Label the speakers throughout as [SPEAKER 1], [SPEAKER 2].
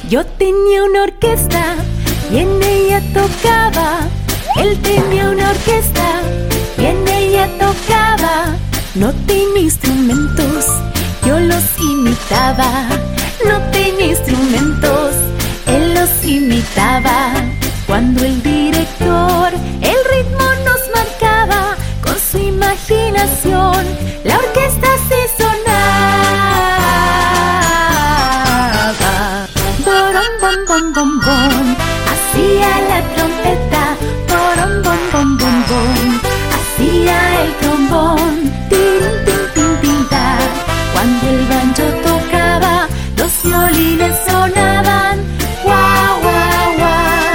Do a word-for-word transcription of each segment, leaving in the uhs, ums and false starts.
[SPEAKER 1] Yo tenía una orquesta y en ella tocaba. Él tenía una orquesta y en ella tocaba. No tenía instrumentos, yo los imitaba. No tenía instrumentos, él los imitaba. Cuando el director el ritmo nos marcaba, con su imaginación la orquesta se sonaba. Borom, bom, bom, bom, bom, hacía la trompeta. Borom, bom, bom, bom, bom, hacía el trombón. Tin, tin, tin, tin, ta. Cuando el banjo tocaba, los violines sonaban. Guau, guau, guau.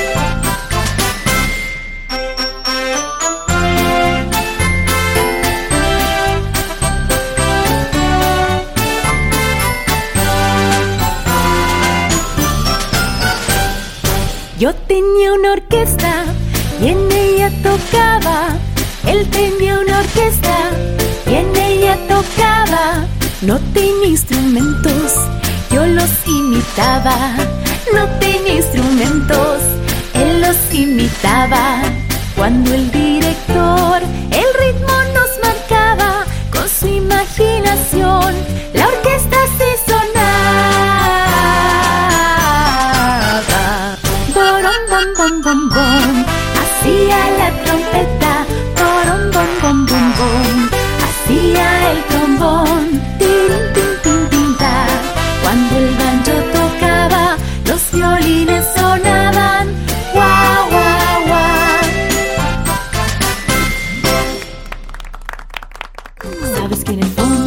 [SPEAKER 1] Yo tenía una orquesta y en ella tocaba. Él tenía una orquesta y en ella tocaba. No tenía instrumentos, yo los imitaba. No tenía instrumentos, él los imitaba. Cuando el director el ritmo nos marcaba, con su imaginación la orquesta se sonaba. Borom, bom, bom, bom, bom, hacía la trompeta. Borom, bom, bom, bom, bom, hacía el trombón. Tin, tin, tin, tin, ta. Cuando el banjo tocaba, los violines sonaban. Guau, guau, guau. Sabes que en el fondo